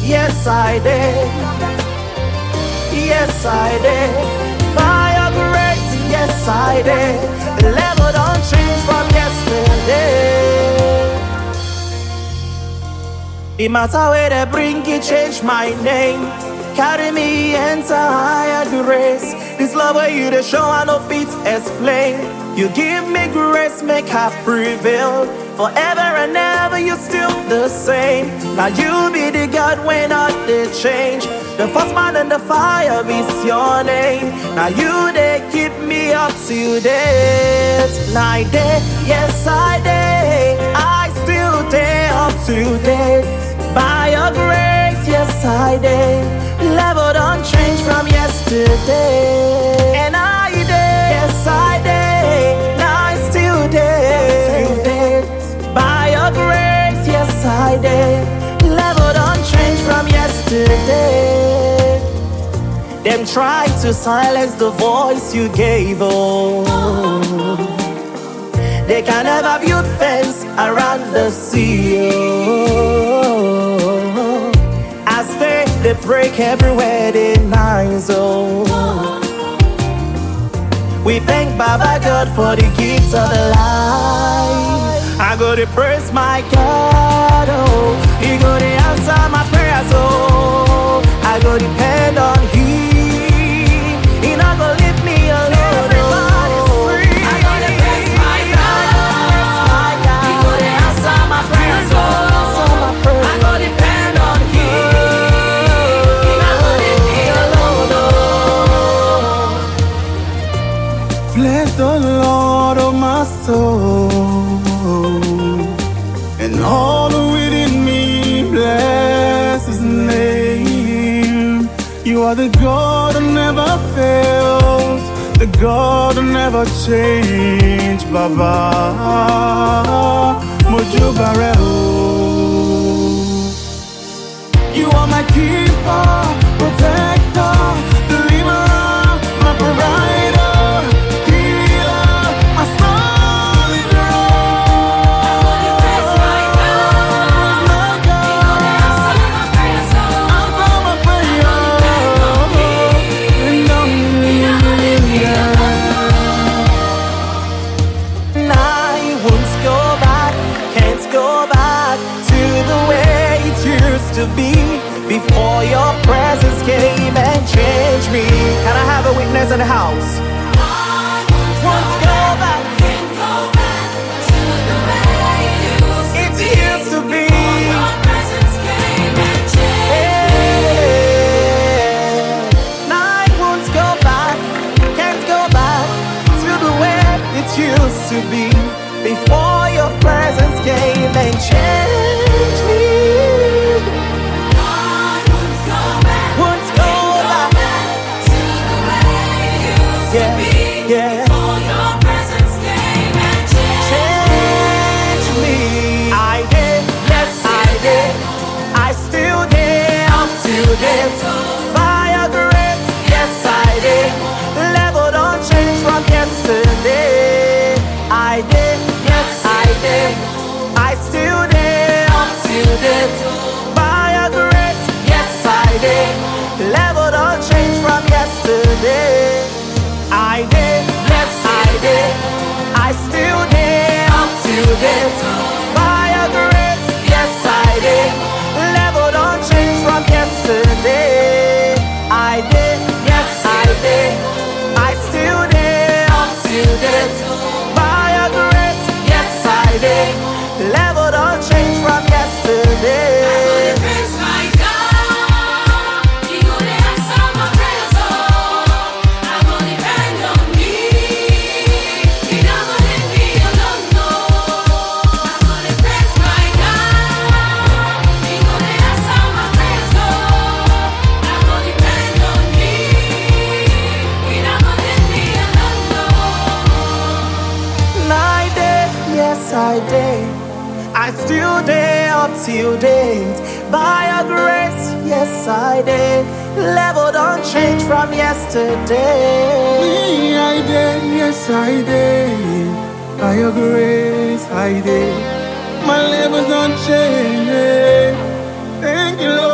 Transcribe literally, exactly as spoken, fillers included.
Yes, I did. Yes, I did. By your grace, yes, I did. The level don't change from yesterday. The matter where they bring it, change my name. Carry me enter higher grace. This love where you the show I no fit explain. You give me grace, make her prevail. Forever and ever you still the same. Now you be the God when not the change. The first man in the fire is your name. Now you they keep me up to date. Like that, yes I did. I still day up to date. By your grace, yes I did. Level don't change from yesterday. And I did, yes I did. Now I still did. By your grace, yes I did. Level don't change from yesterday. Them try to silence the voice you gave, oh. They can never build fence around the sea, oh. I stay, they break everywhere they nice, oh. We thank Baba God for the gifts of the life. I go to praise my God, oh. He go to answer my prayers, oh. I go depend on Him. He not gonna leave me alone. Everybody's free. I go to praise my God. He go to answer my prayers, oh. I go depend on Him. He not gonna leave me alone, oh. Bless the Lord, oh my soul, and all within me, bless His name. You are the God who never fails, the God who never change, Baba Mojo Bareo. You are my keeper, protector, deliverer, my provider. To be before your presence came and changed me. Can I have a witness in the house? I once go back, can't go back to the way it used to be. It used to be. Before your presence came and changed me. Now I won't go back, can't go back to the way it used to be. Before your presence came and changed me. Yeah. Before your presence came and changed me. I did, yes I did. I still did up to date. By your grace, yes I did. Level don't change from yesterday. I did, yes I did. I still did up to date. By your grace, yes I did. Level don't change from yesterday. I did, yes I did. I still did up to date. By your grace, yes I did. Level don't change from yesterday. I did, yes I did. I still did up to date. By your grace, yes I did. Level don't change from yesterday. I go to praise my God. He go to answer my prayers, oh. I go depend on Him. He not gonna leave me alone, no. I go to praise my God. He go to answer my prayers, oh. I go depend on Him. He not gonna leave me alone, no. I did, yes I did. I still did up till date. By your grace, yes I did. Level don't change from yesterday. Me, I did, yes I did. By your grace, I did. My levels don't change. Thank you, Lord.